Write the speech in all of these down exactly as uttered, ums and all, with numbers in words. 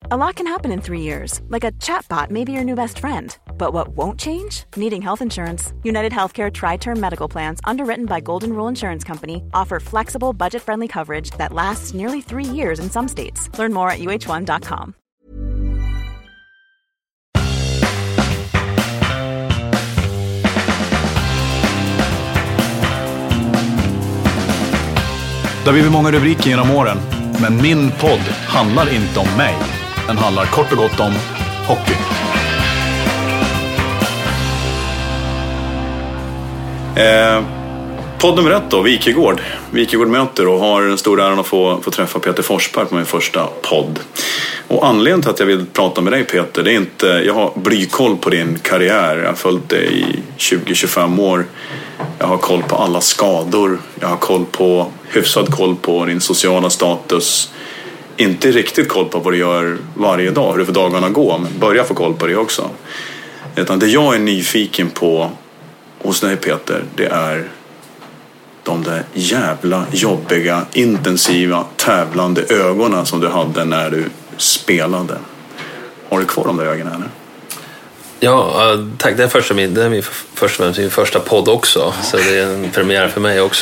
A lot can happen in three years, like a chatbot may be your new best friend. But what won't change? Needing health insurance. United Healthcare Tri-Term Medical Plans, underwritten by Golden Rule Insurance Company, offer flexible, budget-friendly coverage that lasts nearly three years in some states. Learn more at u h one dot com. Det har blivit många rubriker genom åren, men min podd handlar inte om mig. Den handlar kort och gott om hockey. Eh, podd nummer ett då, Wikegård. Wikegård möter och har den stora äran att få, få träffa Peter Forsberg på min första podd. Och anledningen till att jag vill prata med dig, Peter, det är inte, jag har blykoll på din karriär. Jag har följt dig i tjugo till tjugofem år. Jag har koll på alla skador. Jag har koll på, hyfsad koll på din sociala status. Inte riktigt koll på vad du gör varje dag, hur det för dagarna går, men börja få koll på det också. Utan det jag är nyfiken på hos dig, Peter, det är de där jävla jobbiga, intensiva, tävlande ögonen som du hade när du spelade. Har du kvar de där ögonen eller? Ja, tack. Det är, första min, det är min, första, min första podd också, så det är en premiär för mig också.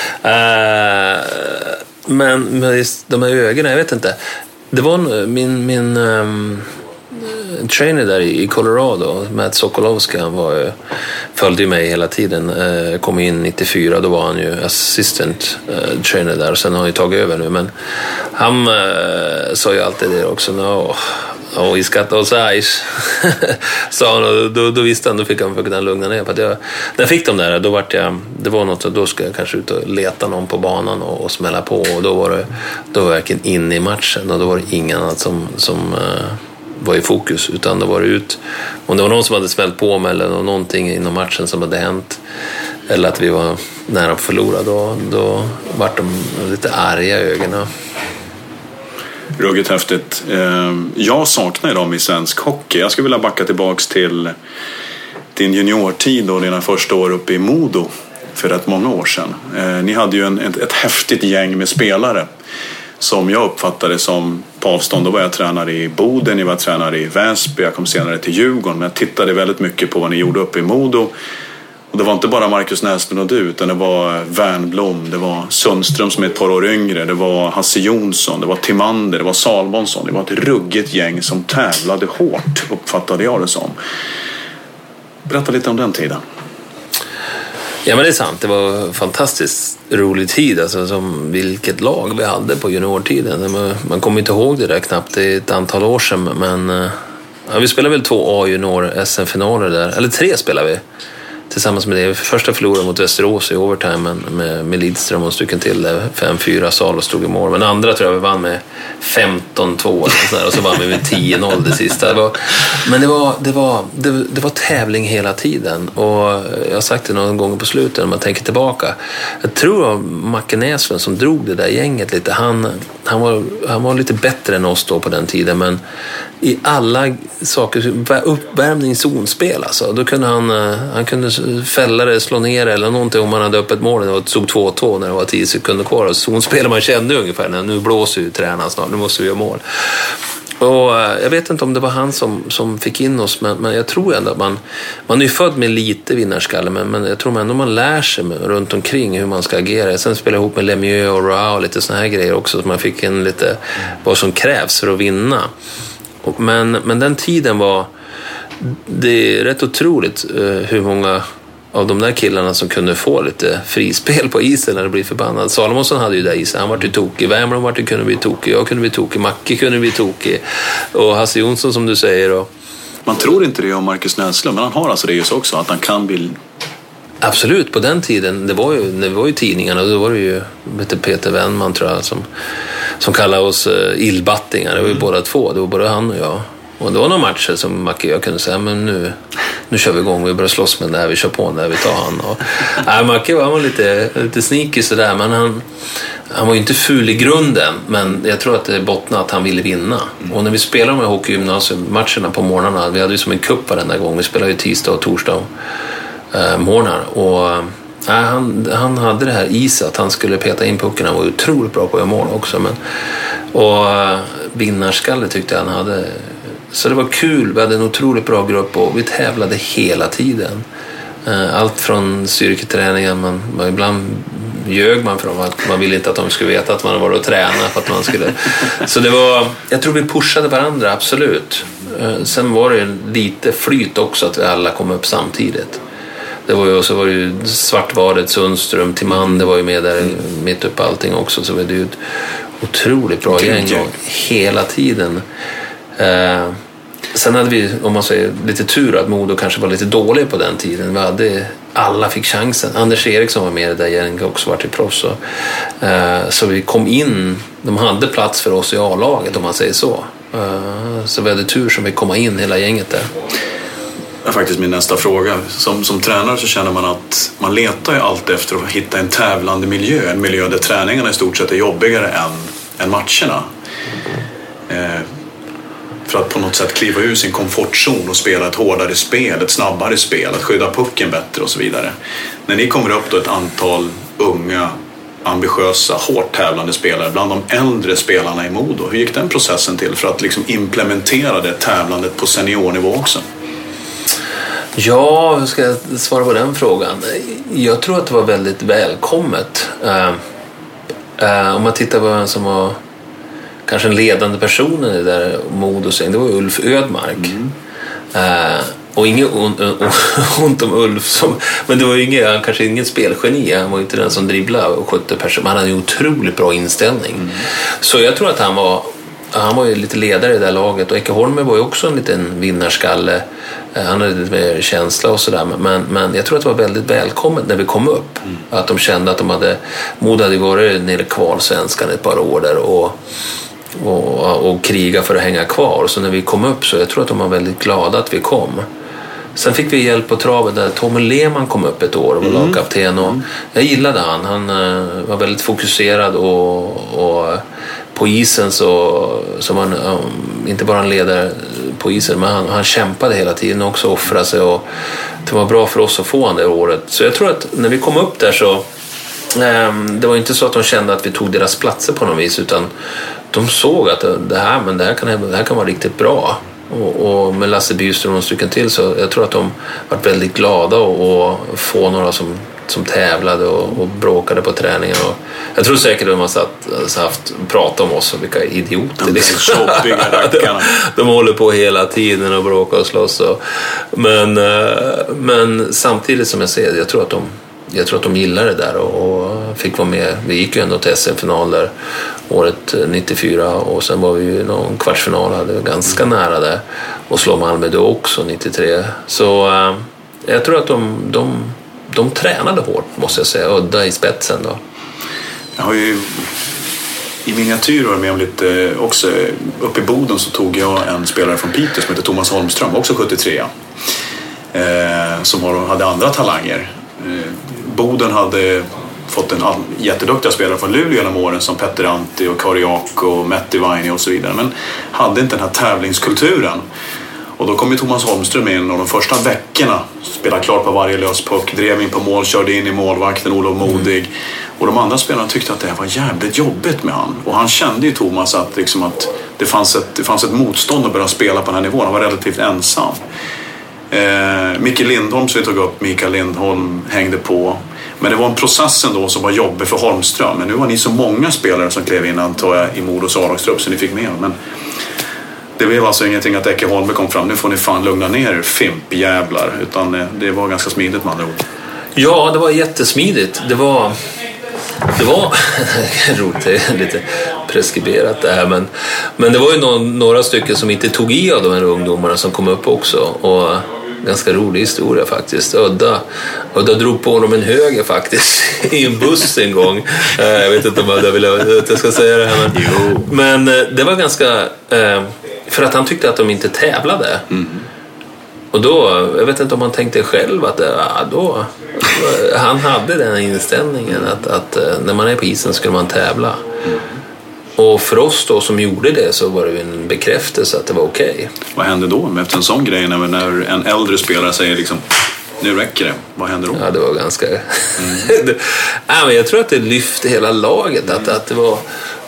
Uh, men med de här ögonen, jag vet inte. Det var min, min um, trainer där i Colorado, Matt Sokolowski, han var, följde mig hela tiden. Uh, kom in nittiofyra, då var han ju assistant uh, trainer där, och sen har han ju tagit över nu. Men han uh, sa ju alltid det också. No, och i skatt och size sa han, och då, då visste han, då fick han för att lugna ner på att jag, när jag fick dem där, då var jag, det var något, då ska jag kanske ut och leta någon på banan och, och smälla på, och då var det, då var jag verkligen inne i matchen, och då var det ingen annat som, som uh, var i fokus, utan då var det ut, om det var någon som hade smällt på mig eller någonting inom matchen som hade hänt, eller att vi var nära att förlora, då, då var de lite arga i ögonen. Ruggigt häftigt. Jag saknar dem i svensk hockey. Jag skulle vilja backa tillbaks till din juniortid och dina första år uppe i Modo för rätt många år sedan. Ni hade ju en, ett, ett häftigt gäng med spelare som jag uppfattade som på avstånd. Då var jag tränare i Boden, jag var tränare i Väsby, jag kom senare till Djurgården. Men jag tittade väldigt mycket på vad ni gjorde uppe i Modo. Och det var inte bara Marcus Näslund och du, utan det var Wernbloom, det var Sundström som är ett par år yngre, det var Hasse Jonsson, det var Timander, det var Salmonsson. Det var ett ruggigt gäng som tävlade hårt, uppfattade jag det som. Berätta lite om den tiden. Ja, men det är sant. Det var en fantastiskt rolig tid. Alltså, som vilket lag vi hade på juniortiden. Man, man kommer inte ihåg det där knappt. Det är ett antal år sedan. Men ja, vi spelade väl två A-junior-S M-finaler där. Eller tre spelade vi tillsammans med det. Första förlorade mot Västerås i overtime med, med Lidström och stycken till där. fem fyra Salo stod i mål. Men andra tror jag vi vann med femton två och, och så vann vi med tio noll det sista. Det var, men det var, det, var, det, det var tävling hela tiden. Och jag har sagt det någon gång på slutet när man tänker tillbaka. Jag tror det var Macke Näslund som drog det där gänget lite. Han, han, var, han var lite bättre än oss då på den tiden. Men i alla saker, uppvärmning, zonspel alltså, då kunde han, han kunde fälla det, slå ner det eller någonting om man hade öppet mål och stod två två när det var tio sekunder kvar, och zonspel man kände ungefär när nu blåser ju tränaren snart, nu måste vi göra mål. Och jag vet inte om det var han som, som fick in oss, men, men jag tror ändå att man, man är ju född med lite vinnarskalle, men, men jag tror ändå man lär sig runt omkring hur man ska agera. Sen spelade jag ihop med Lemieux och Rao och lite såna här grejer också, så man fick en lite vad som krävs för att vinna. Men, men den tiden var, det är rätt otroligt hur många av de där killarna som kunde få lite frispel på isen när det blir förbannad. Salomonsson hade ju där isen, han var ju tokig. Wernbloom var ju kunde bli tokig, jag kunde bli tokig, Macke kunde bli tokig, och Hasse Jonsson som du säger. Och man tror inte det om Marcus Näslund, men han har alltså det just också, att han kan bli. Absolut, på den tiden, det var ju, det var ju tidningarna, och då var det ju Peter Wennman tror jag som, som kallade oss uh, illbattingar. Det var ju mm. båda två, det var både han och jag. Och det var några matcher som Macke och jag kunde säga, men nu, nu kör vi igång, vi börjar slåss med det här, vi kör på det här, vi tar han. Och, nej, Macke var, han var lite, lite sneaky sådär, men han, han var ju inte ful i grunden, men jag tror att det bottnade att han ville vinna. Mm. Och när vi spelade med hockeygymnasium-matcherna på morgnarna, vi hade ju som en kupp varenda gång, vi spelade ju tisdag och torsdag eh, morgnar, och eh, han, han hade det här i sig att han skulle peta in pucken, han var otroligt bra på att göra mål också, men och vinnarskalle tyckte jag han hade. Så det var kul, vi hade en otroligt bra grupp och vi tävlade hela tiden. Allt från styrketräningen, man, man ibland ljög man för dem att man ville inte att de skulle veta att man var och tränade för att man skulle. Så det var, jag tror vi pushade varandra, absolut. Sen var det lite flyt också att vi alla kom upp samtidigt. Det var ju, så var det ju Svartvaret, Sundström, Timan, det var ju med där mitt upp allting också. Så var det ju ett otroligt bra gäng och hela tiden. Eh, sen hade vi, om man säger, lite tur att Modo kanske var lite dålig på den tiden. Vi hade, alla fick chansen. Anders Eriksson var med där gänget också, var till proffs. Eh, så vi kom in, de hade plats för oss i A-laget om man säger så. Eh, så vi hade tur som vi komma in hela gänget där. Det är faktiskt min nästa fråga. Som, som tränare så känner man att man letar ju alltid efter att hitta en tävlande miljö. En miljö där träningarna i stort sett är jobbigare än, än matcherna. Eh, för att på något sätt kliva ur sin komfortzon och spela ett hårdare spel, ett snabbare spel, att skydda pucken bättre och så vidare. När ni kommer upp då ett antal unga, ambitiösa, hårt tävlande spelare bland de äldre spelarna i Modo. Hur gick den processen till för att liksom implementera det tävlandet på seniornivå också? Ja, hur ska jag svara på den frågan? Jag tror att det var väldigt välkommet. Uh, uh, om man tittar på vem som var kanske en ledande person i det där Modosgäng, det var Ulf Ödmark. Mm. Uh, och inget ont om Ulf, som, men det var ju inget, han kanske ingen spelgeni. Han var inte den som dribblade och skötte personer, men han hade en otroligt bra inställning. Mm. Så jag tror att han var Han var ju lite ledare i det där laget och Ecke Holmberg var ju också en liten vinnarskalle. Han hade lite mer känsla och sådär. Men, men jag tror att det var väldigt välkommet när vi kom upp. Mm. Att de kände att de hade, Modo hade varit nere kvar svenskan ett par år där och, och, och kriga för att hänga kvar. Så när vi kom upp så jag tror att de var väldigt glada att vi kom. Sen fick vi hjälp på travet där Tommy Lehmann kom upp ett år och var mm. lagkapten. Och jag gillade han. Han var väldigt fokuserad och, och på isen så, så man inte bara en ledare på isen, men han, han kämpade hela tiden också, offrade sig, och det var bra för oss att få han det året. Så jag tror att när vi kom upp där så eh, det var inte så att de kände att vi tog deras platser på något vis, utan de såg att det här, men det här kan, det här kan vara riktigt bra. Och, och med Lasse Byström och en stycken till, så jag tror att de var väldigt glada och, och få några som som tävlade och, och bråkade på träningen. Och jag tror säkert att de har satt, haft prat om oss och vilka idioter. De, liksom. de, de håller på hela tiden och bråkar och slåss. Och, men, men samtidigt som jag säger, jag tror att de, jag tror att de gillar det där och, och fick vara med. Vi gick ju ändå till S M-final där året nittiofyra och sen var vi ju någon kvartsfinal, hade vi ganska mm. nära där, och slå Malmö då också nittiotre. Så äh, jag tror att de, de De tränade hårt, måste jag säga. Udda i spetsen då. Jag har ju i miniatyr varit med om lite också. Uppe i Boden så tog jag en spelare från Piteå som heter Thomas Holmström, också sjuttiotre. Eh, som hade andra talanger. Eh, Boden hade fått en jätteduktiga spelare från Luleå genom åren som Petter Antti och Kariak och Matti Vaini och så vidare. Men hade inte den här tävlingskulturen. Och då kom ju Thomas Holmström in och de första veckorna spelade klart på varje löspuck, drev in på mål, körde in i målvakten, Olof Modig. Mm. Och de andra spelarna tyckte att det var jävligt jobbigt med han. Och han kände ju Thomas att, liksom att det, fanns ett, det fanns ett motstånd att börja spela på den här nivån. Han var relativt ensam. Eh, Mikael Lindholm, som vi tog upp, Mikael Lindholm hängde på. Men det var en process ändå som var jobbig för Holmström. Men nu var ni så många spelare som klev in, antar jag, i Modos A-lagstrupp, så ni fick med. Men det blev alltså ingenting att Ecke Holmberg kom fram. Nu får ni fan lugna ner er, fimpjävlar. Utan det var ganska smidigt med andra ord. Ja, det var jättesmidigt. Det var... Det var roligt, det är lite preskriberat det här. Men, men det var ju någon, några stycken som inte tog i av de här ungdomarna som kom upp också. Och ganska rolig historia faktiskt. Udda, Udda drog på honom en höger faktiskt i en buss en gång. Jag vet inte om Udda vill att jag ska säga det här. Men, jo. men det var ganska... För att han tyckte att de inte tävlade. Mm. Och då, jag vet inte om han tänkte själv att ja, då, han hade den inställningen att, att när man är på isen skulle man tävla. Mm. Och för oss då som gjorde det så var det en bekräftelse att det var okej. Okay. Vad hände då med efter en sån grej när, när en äldre spelare säger liksom nu räcker det? Vad händer då? Ja, det var ganska... Mm. ja, men jag tror att det lyfte hela laget. Att, att det var...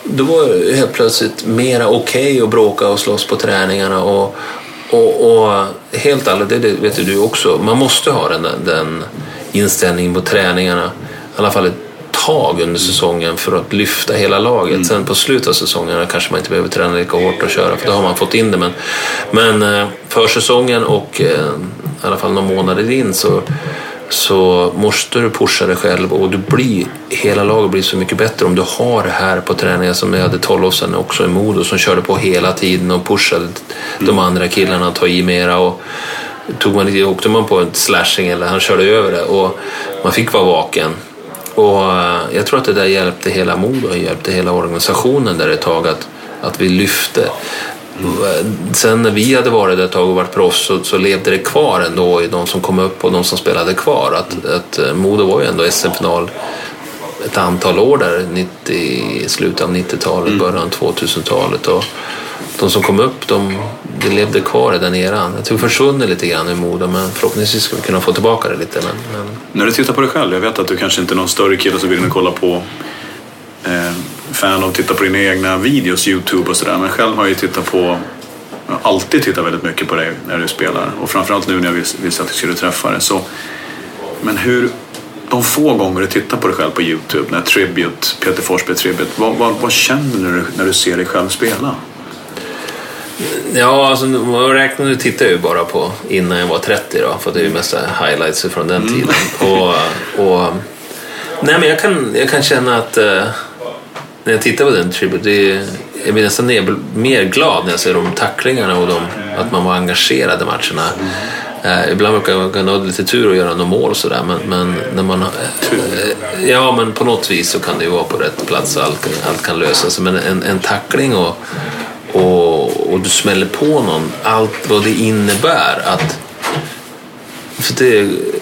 då var det helt plötsligt mera okej okay att bråka och slåss på träningarna och, och, och helt alla, det vet du också, man måste ha den, den inställningen på träningarna, i alla fall ett tag under säsongen för att lyfta hela laget. Mm. Sen på slutet av säsongen kanske man inte behöver träna lika hårt och köra, för då har man fått in det, men, men för säsongen och i alla fall några månader in så så måste du pusha dig själv, och du blir, hela laget blir så mycket bättre om du har det här på träningen, som jag hade tolv år sedan också i Modo, som körde på hela tiden och pushade mm. de andra killarna att ta i mera, och tog man, åkte man på en slashing eller han körde över det och man fick vara vaken. Och jag tror att det där hjälpte hela Modo och hjälpte hela organisationen där ett tag att, att vi lyfte. Sen när vi hade varit där ett tag och varit proffs så, så levde det kvar ändå i de som kom upp och de som spelade kvar, att, att Modo var ju ändå S M-final ett antal år där, nittio, slutet av nittiotalet, början tvåtusentalet, och de som kom upp, de, de levde kvar i den eran. Jag tror försvunnit lite grann i Modo, men förhoppningsvis ska vi kunna få tillbaka det lite. Men, men... När du tittar på dig själv, jag vet att du kanske inte är någon större kille som vill in och kolla på eh, fan och titta på dina egna videos, YouTube och sådär, men själv har jag ju tittat på, jag har alltid tittat väldigt mycket på dig när du spelar, och framförallt nu när jag visste att jag skulle träffa dig. Så, men hur, de få gånger du tittar på dig själv på YouTube, när Tribute, Peter Forsberg Tribute, vad, vad, vad känner du när, du när du ser dig själv spela? Ja, alltså jag räknar nu, tittar jag ju bara på innan jag var trettio då, för det är ju mest highlights från den mm. tiden. Och, och nej, men jag kan, jag kan känna att uh, när jag tittar på den tribute, det är, jag blir nästan mer, mer glad när jag ser de tacklingarna och de, att man var engagerad i matcherna. Uh, ibland brukar jag ha lite tur och göra några mål och sådär, men, men när man uh, ja, men på något vis så kan det ju vara på rätt plats, allt, allt kan lösa sig, men en, en tackling och Och, och du smäller på någon, allt vad det innebär, att för det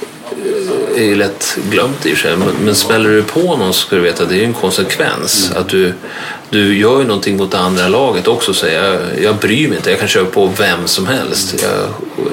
är ju lätt glömt i sig, men, men smäller du på någon så ska du veta att det är en konsekvens, mm. att du, du gör ju någonting mot det andra laget också, så jag, jag bryr mig inte, jag kan köra på vem som helst. Jag,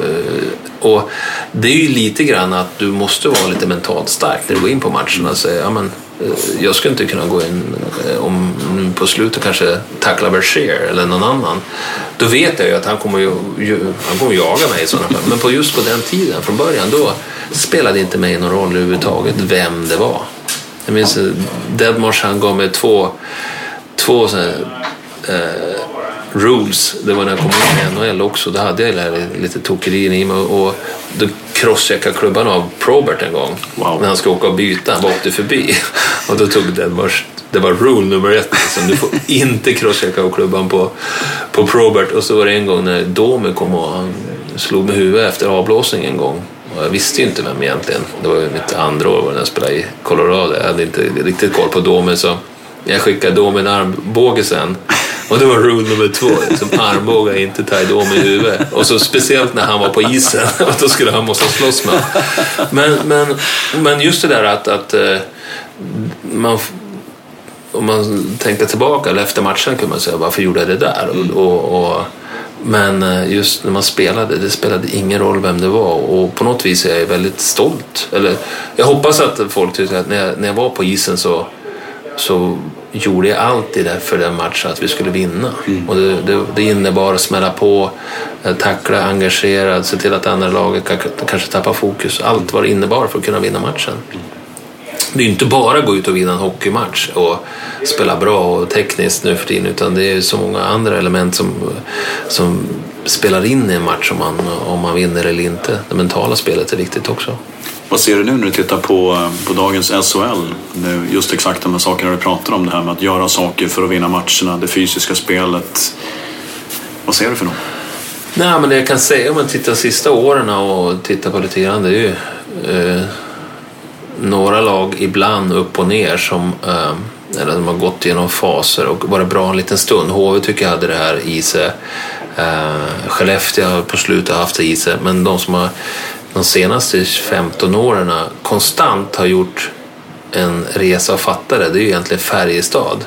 och det är ju lite grann att du måste vara lite mentalt stark när du går in på matcherna och säga, ja men jag skulle inte kunna gå in om nu på slutet kanske tackla Berger eller någon annan. Då vet jag ju att han kommer ju, han kommer jaga mig i sådana fall. Men på just på den tiden från början, då spelade inte mig någon roll överhuvudtaget vem det var. Jag minns Deadmarsh, han gav mig två två sådana eh, rules. Det var när jag kom in i N H L också. Då hade jag lite tokerier i mig, och då crosscheckade klubban av Probert en gång. Wow. När han ska åka och byta, han åkte förbi. Och då tog den var, det var rule nummer ett. Liksom. Du får inte crosschecka av klubban på, på Probert. Och så var det en gång när Domi kom och han slog med huvudet efter avblåsning en gång. Och jag visste ju inte vem egentligen. Det var ju mitt andra år när jag spelade i Colorado. Jag hade inte riktigt koll på Domi, så jag skickade Domi en armbåge sen. Och det var rule nummer två, som armbågar inte ta Domi i huvudet. Och så speciellt när han var på isen, och då skulle han måste slåss med. Men, men, men just det där att, att man, om man tänker tillbaka eller efter matchen kan man säga, varför gjorde jag det där? Och, och, och, men just när man spelade, det spelade ingen roll vem det var, och på något vis är jag väldigt stolt. Eller, jag hoppas att folk tycker att när jag, när jag var på isen så så gjorde jag alltid det för den matchen att vi skulle vinna. Mm. Och det, det, det innebar att smälla på, tackla, engagerad, se till att andra laget kanske tappar fokus. Allt vad det innebar för att kunna vinna matchen. Mm. Det är inte bara att gå ut och vinna en hockeymatch och spela bra och tekniskt nu för tiden, utan det är så många andra element som, som spelar in i en match om man, om man vinner eller inte. Det mentala spelet är viktigt också. Vad ser du nu när du tittar på, på dagens S H L? Just exakt de här sakerna du pratar om, det här med att göra saker för att vinna matcherna, det fysiska spelet. Vad ser du för något? Nej, men det jag kan säga om man tittar sista åren och tittar på lite grann, det är ju eh, några lag ibland upp och ner som eh, eller de har gått igenom faser och varit bra en liten stund. H V tycker jag hade det här i sig. Eh, Skellefteå har på slutet haft det i sig, men de som har de senaste femton åren konstant har gjort en resa och fattare, det är ju egentligen Färjestad.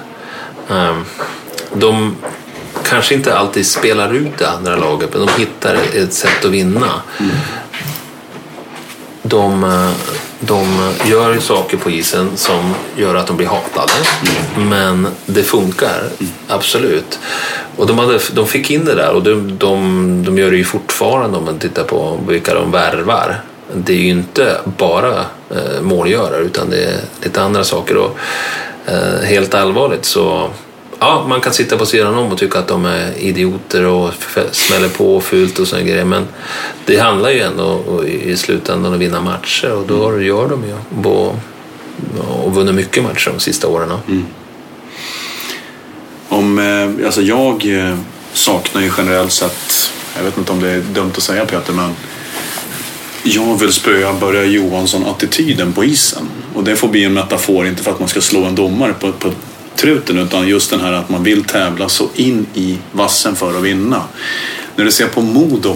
De kanske inte alltid spelar ut det andra laget, men de hittar ett sätt att vinna. De, de gör ju saker på isen som gör att de blir hatade. Mm. Men det funkar, mm. absolut. Och de, hade, de fick in det där och de, de, de gör det ju fortfarande om man tittar på vilka de värvar. Det är ju inte bara eh, målgörare utan det är lite andra saker. Och eh, helt allvarligt så ja, man kan sitta på sidan om och tycka att de är idioter och smäller på fult och såna grejer. Men det handlar ju ändå i slutändan att vinna matcher och då mm. gör de ju. Och, och vunnit mycket matcher de sista åren. Mm. Om, eh, alltså jag saknar ju generellt sett, jag vet inte om det är dumt att säga Peter, men jag vill spöa Börje Johansson-attityden på isen. Och det får bli en metafor, inte för att man ska slå en domare på, på truten, utan just den här att man vill tävla så in i vassen för att vinna. När du ser på Modo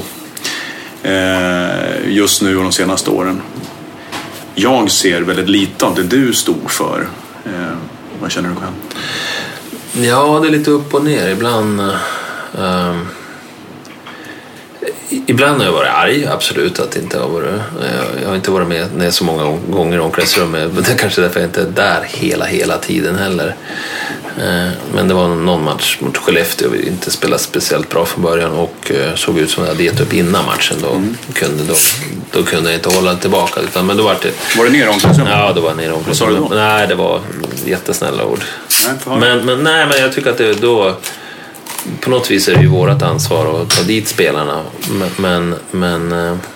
eh, just nu och de senaste åren, jag ser väldigt lite av det du stod för. Eh, vad känner du själv? Ja, det är lite upp och ner. Ibland eh, ibland har jag varit arg, absolut, att inte har varit, jag har inte varit med så många gånger i omklädningsrummet, men det är kanske därför jag inte är där hela, hela tiden heller. Men det var någon match mot Skellefteå vi inte spelade speciellt bra från början och såg ut som att jag hade gett upp innan matchen. Då, mm. kunde, då, då kunde jag inte hålla tillbaka. Utan, men då var det... Var det nere i omklädningsrummet? Ja, det var nere i omklädningsrummet. Nej, det var jättesnälla ord. Nej, men, men, nej, men jag tycker att det då... På något vis är det ju vårt ansvar att ta dit spelarna. Men... men, men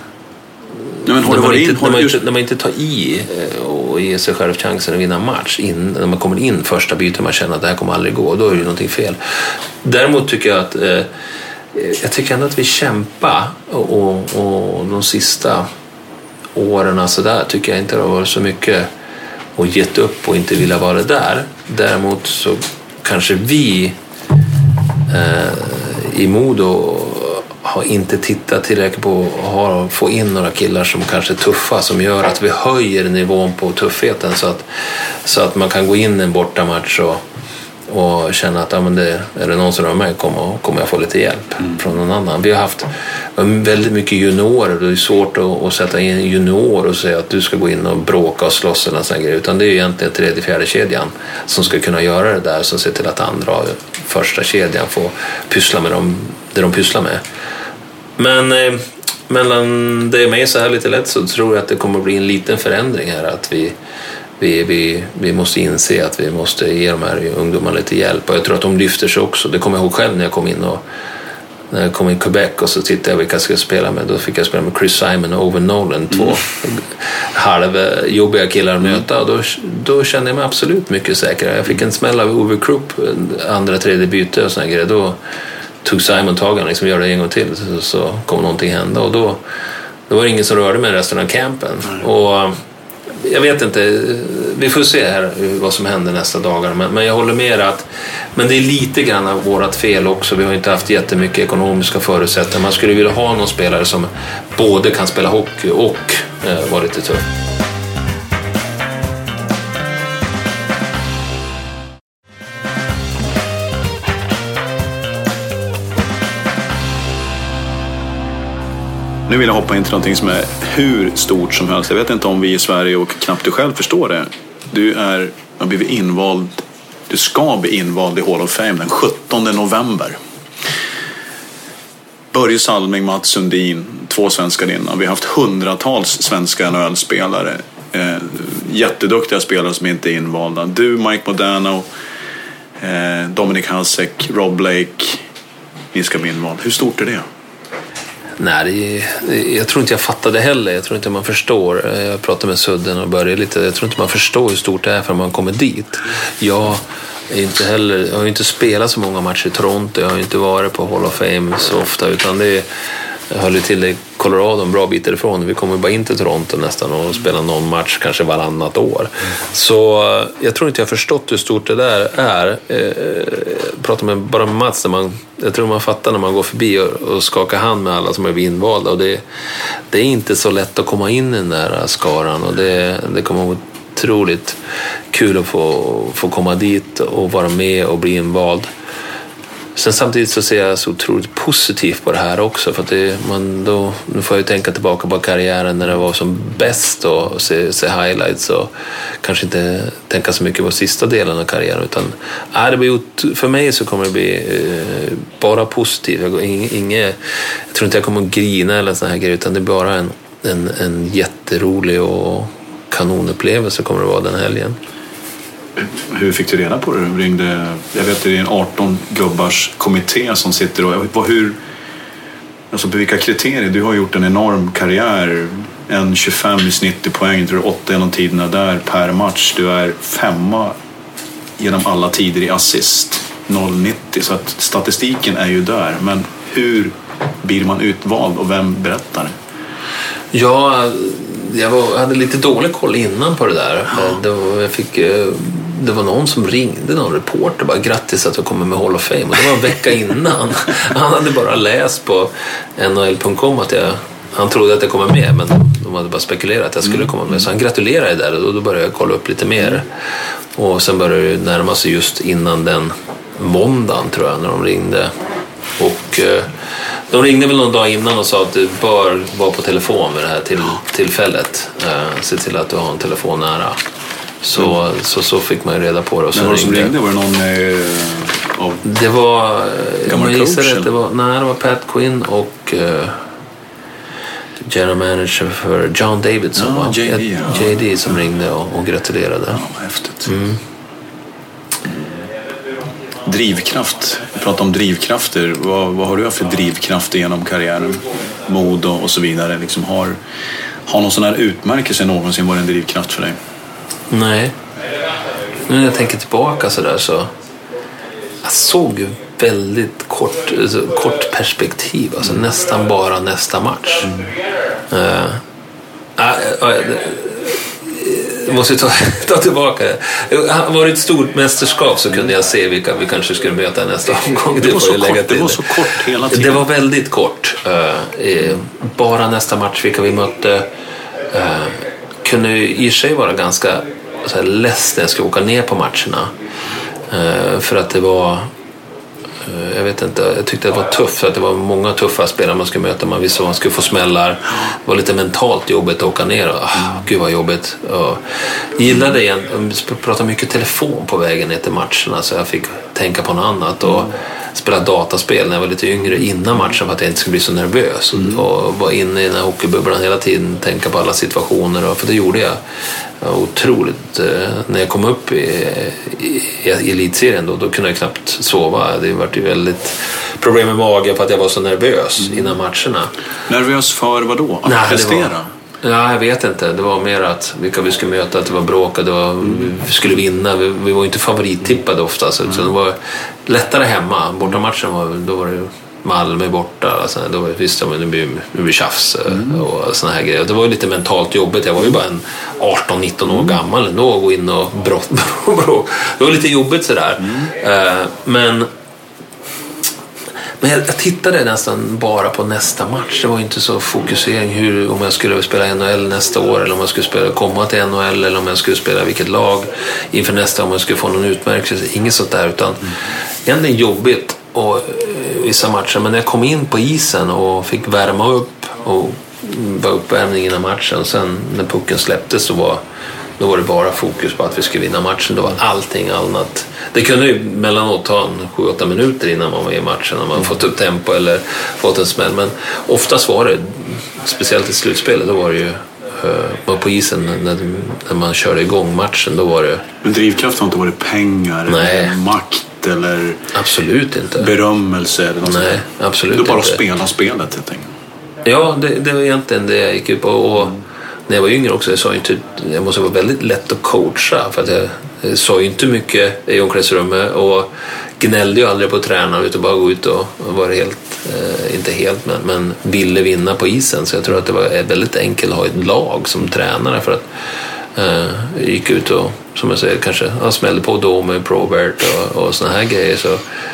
Ja, men när, man inte, när, man inte, när man inte tar i och ger sig själv chansen att vinna en match in, när man kommer in första bytet man känner att det här kommer aldrig gå, då är det ju någonting fel. Däremot tycker jag att eh, jag tycker ändå att vi kämpar och, och, och de sista åren så där tycker jag inte det har varit så mycket och gett upp och inte vilja vara där. Däremot så kanske vi eh, i Modo har inte tittat tillräckligt på att få in några killar som kanske är tuffa, som gör att vi höjer nivån på tuffheten så att, så att man kan gå in i en bortamatch och, och känna att ja, men det, är det någon som rör mig kommer, kommer jag få lite hjälp mm. från någon annan. Vi har haft väldigt mycket juniorer, det är svårt att, att sätta in junior och säga att du ska gå in och bråka och slåss eller sån grejer, utan det är egentligen tredje, fjärde kedjan som ska kunna göra det där, som ser till att andra första kedjan får pyssla med dem, det de pysslar med. Men eh, mellan det med så här lite lätt så tror jag att det kommer att bli en liten förändring här, att vi, vi, vi, vi måste inse att vi måste ge de här ungdomarna lite hjälp, och jag tror att de lyfter sig också. Det kommer jag ihåg själv när jag kom in och när jag kom in i Quebec och så tittade jag vilka jag skulle spela med. Då fick jag spela med Chris Simon och Owen Nolan, två mm. halvjobbiga killar att möta, och då, då kände jag mig absolut mycket säkrare. Jag fick en smäll av Ove Krupp, andra, tredje byte och såna grejer. Då tog Simon tagen liksom, gör det en gång till så, så kommer någonting hända, och då, då var det ingen som rörde med resten av campen. Mm. Och jag vet inte, vi får se här vad som händer nästa dagar, men, men jag håller med att men det är lite grann av vårat fel också. Vi har inte haft jättemycket ekonomiska förutsättningar. Man skulle vilja ha någon spelare som både kan spela hockey och eh, vara lite tuff. Nu vill jag hoppa in till någonting som är hur stort som helst. Jag vet inte om vi i Sverige och knappt du själv förstår det. Du är, har blivit invald, du ska bli invald i Hall of Fame den sjuttonde november. Börje Salming, Mats Sundin, två svenskar innan. Vi har haft hundratals svenska N H L-spelare. Eh, jätteduktiga spelare som inte är invalda. Du, Mike Modano, eh, Dominic Hasek, Rob Blake. Ni ska bli invald. Hur stort är det? Nej, det, jag tror inte jag fattade heller. Jag tror inte man förstår. Jag pratade med Sudden och började lite. Jag tror inte man förstår hur stort det är för man kommer dit. Jag är inte heller, jag har inte spelat så många matcher i Toronto. Jag har inte varit på Hall of Fame så ofta, utan det är, jag höll till i Colorado en bra bit därifrån. Vi kommer bara in till Toronto nästan och spelar någon match kanske varannat år. Så jag tror inte jag har förstått hur stort det där är. Jag pratar med bara med Mats när man, jag tror man fattar när man går förbi och, och skakar hand med alla som är invalda, och det, det är inte så lätt att komma in i den där skaran, och det, det kommer att vara otroligt kul att få, få komma dit och vara med och bli invald. Sen samtidigt så ser jag så otroligt positivt på det här också, för att det, man då, nu får jag ju tänka tillbaka på karriären när det var som bäst och se, se highlights och kanske inte tänka så mycket på sista delen av karriären, utan är det blir, för mig så kommer det bli eh, bara positivt. Jag, inge, inge, jag tror inte jag kommer att grina eller såna här grejer, utan det är bara en, en, en jätterolig och kanonupplevelse kommer det vara den helgen. Hur fick du reda på det? Du ringde, jag vet att det är en arton gubbars kommitté som sitter och på hur, alltså på vilka kriterier? Du har gjort en enorm karriär, en tjugofem i snitt i poäng, tror du åtta genom tiderna där per match. Du är femma genom alla tider i assist, noll nittio, så att statistiken är ju där. Men hur blir man utvald och vem berättar? Ja, jag var, hade lite dålig koll innan på det där. Ja. Det, var, jag fick, det var någon som ringde, någon reporter, bara grattis att du kommer med Hall of Fame. Och det var en vecka innan. Han hade bara läst på N H L punkt com att jag, han trodde att jag kommer med, men de hade bara spekulerat att jag skulle komma med. Så han gratulerade där och då började jag kolla upp lite mer. Och sen började det närma sig just innan den måndagen, tror jag, när de ringde. Och de ringde väl någon dag innan och sa att du bör vara på telefon med det här till, tillfället. Uh, se till att du har en telefon nära. Så, mm. så, så fick man ju reda på det. Och så men vad ringde, som ringde? Var det någon eh, av det var, gammal jag coach? Att det var, nej, det var Pat Quinn och uh, general manager för John Davidson. Ja, J D, ja. J D som ringde och, och gratulerade. Ja, vad häftigt. Mm. Drivkraft. Vi pratar om drivkrafter. Vad, vad har du för drivkrafter genom karriären? Mod och, och så vidare. Liksom har, har någon sån här utmärkelse någonsin varit en drivkraft för dig? Nej. Nu när jag tänker tillbaka så där så jag såg ju väldigt kort, alltså, kort perspektiv. Alltså mm. nästan bara nästa match. Mm. Uh, uh, uh, Jag måste ta, ta tillbaka det. Var det ett stort mästerskap så kunde jag se vilka vi kanske skulle möta nästa omgång. Det, det, var, så lägga kort, det var så kort hela tiden. Det var väldigt kort. Uh, bara nästa match vilka vi mötte uh, kunde i sig vara ganska så här, less när jag skulle åka ner på matcherna. Uh, för att det var jag vet inte, jag tyckte det var tufft att det var många tuffa spelare man skulle möta. Man visste att man skulle få smällar. Det var lite mentalt jobbigt att åka ner. Oh, gud vad jobbigt. Jag gillade igen, jag pratade mycket telefon på vägen ner till matcherna så jag fick tänka på något annat och spela dataspel när jag var lite yngre innan matchen för att jag inte skulle bli så nervös mm. och vara inne i den här hockeybubblan hela tiden, tänka på alla situationer och, för det gjorde jag. Otroligt. När jag kom upp i, i, i elitserien då, då kunde jag knappt sova. Det var ju väldigt problem med magen för att jag var så nervös mm. innan matcherna. Nervös för vad då? Att Nej, prestera? Var, ja, jag vet inte. Det var mer att vilka vi skulle möta, att det var bråk, det var, mm. vi skulle vinna. Vi, vi var inte favorittippade ofta så, mm. så det var lättare hemma. Bortamatchen var, då var det Malmö borta, alltså, då visste jag att det blir, det blir tjafs mm. och såna här grejer. Det var ju lite mentalt jobbigt. Jag var ju bara en arton nitton år gammal ändå och gå in och brott. Det var lite jobbigt sådär. Mm. Uh, men men jag, jag tittade nästan bara på nästa match. Det var ju inte så fokusering hur, om jag skulle spela N H L nästa år eller om jag skulle spela, komma till N H L eller om jag skulle spela vilket lag inför nästa, om jag skulle få någon utmärkelse. Inget sånt där, utan mm. egentligen jobbigt och vissa matcher, men när jag kom in på isen och fick värma upp och var uppvärmning innan matchen, sen när pucken släpptes så var, då var det bara fokus på att vi skulle vinna matchen. Då var allting annat. Det kunde ju mellanåt ta en sju åtta minuter innan man var i matchen, när man fått upp tempo eller fått en smäll, men oftast var det, speciellt i slutspelet, då var det ju var på isen när, när man körde igång matchen, då var det. Men drivkraft har inte varit pengar Nej. eller makt eller absolut inte berömmelse eller något. Nej, absolut inte. Du bara inte. spela spelet helt enkelt. Ja, det, det var egentligen det jag gick upp på. Och mm. när jag var yngre också, jag sa ju inte, jag måste vara väldigt lätt att coacha, för att jag, jag sa ju inte mycket i omklädningsrummet och gnällde ju aldrig på tränaren, utan bara gå ut och var helt, eh, inte helt, men, men ville vinna på isen. Så jag tror att det var väldigt enkelt att ha ett lag som tränare, för att eh, jag gick ut och, som jag säger, kanske jag smällde på då med Probert och, och såna här grejer. Så,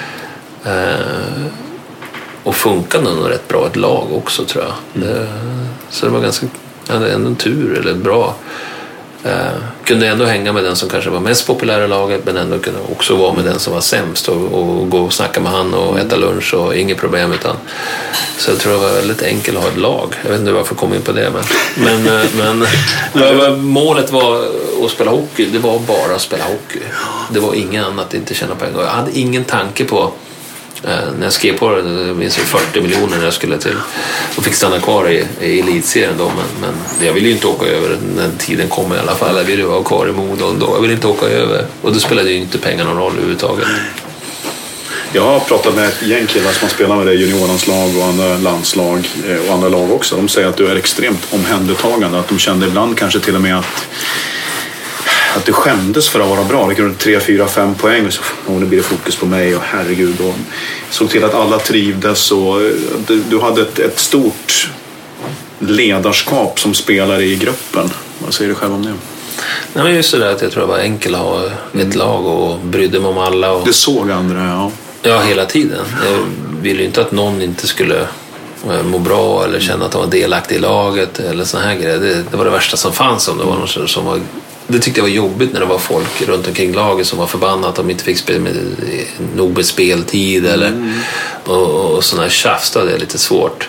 eh, och funkade nog rätt bra ett lag också, tror jag. Mm. Det, så det var ganska, en tur eller bra. Eh, kunde ändå hänga med den som kanske var mest populär i laget, men ändå kunde också vara med den som var sämst och, och gå och snacka med han och äta lunch och inget problem. Utan, så jag tror det var väldigt enkelt att ha ett lag. Jag vet inte varför jag kom in på det, men, men, men, men målet var att spela hockey. Det var bara att spela hockey. Det var inget annat att inte tjäna pengar. Jag hade ingen tanke på när jag skrev på det, jag minns fyrtio miljoner när jag skulle till och fick stanna kvar i, i elitserien då, men, men jag ville ju inte åka över när tiden kom i alla fall. Jag ville ju vara kvar i Modo då. Jag ville inte åka över, och då spelade ju inte pengarna någon roll överhuvudtaget. Jag har pratat med ett gäng killar som spelar med det, juniorlandslag och andra landslag och andra lag också. De säger att du är extremt omhändertagande, att de kände ibland kanske till och med att att du skämdes för att vara bra. Det kunde tre, fyra, fem poäng och så och nu blir det fokus på mig och herregud, och såg till att alla trivdes, och du, du hade ett, ett stort ledarskap som spelare i gruppen. Vad säger du själv om det? Nej, men just det där att jag tror det var enkelt att ha ett lag och brydde mig om alla. Och... Du såg andra, ja. Ja, hela tiden. Jag ville ju inte att någon inte skulle må bra eller känna att de var delaktig i laget eller såna här grejer. Det, det var det värsta som fanns, om det var någon som var... Det tyckte jag var jobbigt när det var folk runt omkring laget som var förbannat att de inte fick spela med, nog med speltid eller, mm. och, och sådana här tjafs, det är lite svårt.